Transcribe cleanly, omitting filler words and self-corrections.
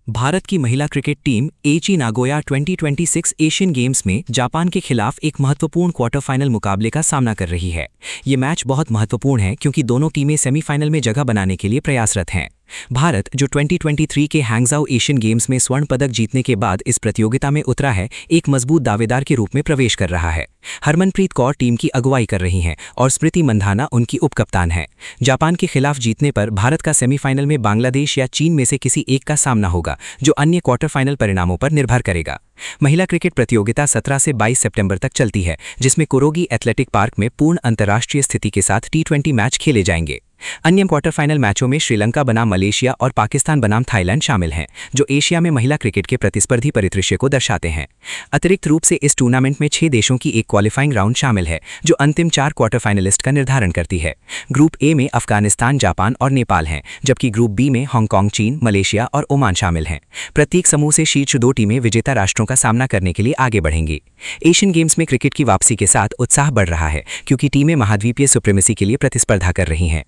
भारत की महिला cricket team Aichi Nagoya 2026 Asian Games में जापान के खिलाफ एक महत्वपूर्ण क्वार्टर फाइनल मुकाबले का सामना कर रही है। ये मैच बहुत महत्वपूर्ण है क्योंकि दोनों टीमें सेमीफाइनल में जगह बनाने के लिए प्रयासरत हैं। भारत, जो 2023 के हैंगजाओ एशियन गेम्स में स्वर्ण पदक जीतने के बाद इस प्रतियोगिता में उतरा है, एक मजबूत दावेदार के रूप में प्रवेश कर रहा है। हरमनप्रीत कौर टीम की अगुवाई कर रही हैं और स्मृति मंधाना उनकी उपकप्तान हैं। जापान के खिलाफ जीतने पर भारत का सेमीफाइनल में बांग्लादेश या चीन में से किसी एक का सामना होगा, जो अन्य क्वार्टर फाइनल परिणामों पर निर्भर करेगा। महिला क्रिकेट प्रतियोगिता 17 से 22 सितंबर तक चलती है, जिसमें कुरोगी एथलेटिक पार्क में पूर्ण अंतर्राष्ट्रीय स्थिति के साथ T20 मैच खेले जाएंगे। अन्य क्वार्टर फाइनल मैचों में श्रीलंका बनाम मलेशिया और पाकिस्तान बनाम थाईलैंड शामिल हैं, जो एशिया में महिला क्रिकेट के प्रतिस्पर्धी परिदृश्य को दर्शाते हैं। अतिरिक्त रूप से इस टूर्नामेंट में 6 देशों की एक क्वालिफाइंग राउंड शामिल है, जो अंतिम 4 क्वार्टर फाइनलिस्ट का निर्धारण करती है। ग्रुप ए में अफगानिस्तान, जापान और नेपाल हैं, जबकि ग्रुप बी में हांगकांग, चीन, मलेशिया और ओमान शामिल हैं। प्रत्येक समूह से शीर्ष 2 टीमें विजेता राष्ट्रों का सामना करने के लिए आगे बढ़ेंगी। एशियन गेम्स में क्रिकेट की वापसी के साथ उत्साह बढ़ रहा है, क्योंकि टीमें महाद्वीपीय सुप्रीमेसी के लिए प्रतिस्पर्धा कर रही हैं।